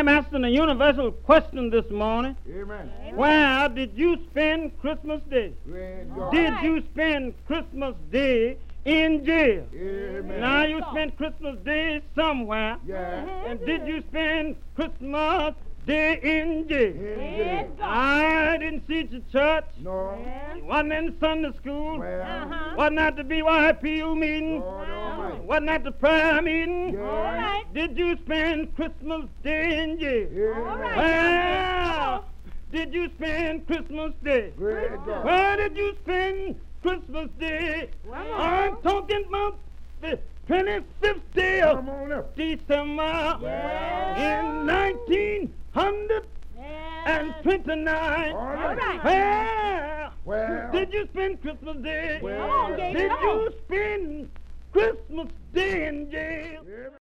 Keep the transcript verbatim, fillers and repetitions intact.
I'm asking a universal question this morning. Amen. Where did you spend Christmas Day? Praise God. Did you spend Christmas Day in jail? Amen. Now you spent Christmas Day somewhere. Yeah. And did you spend Christmas Day in jail? In jail. I didn't see you at church. No. Wasn't in Sunday school. Well, Uh-huh. Wasn't at the B Y P U meeting. Lord Almighty. Wasn't at the prayer meeting. Yeah. All right. Did you spend Christmas Day in jail? Amen. right. Well, did you spend Christmas Day? Praise God. Where did you spend Christmas Day? I'm talking about the twenty-fifth day Come of on up. December Yeah. in nineteen twenty-nine. All right. right. Well, Well. did you spend Christmas Day? Well. Come on, Gabe, Did come you on. spend Christmas Day in jail? Amen.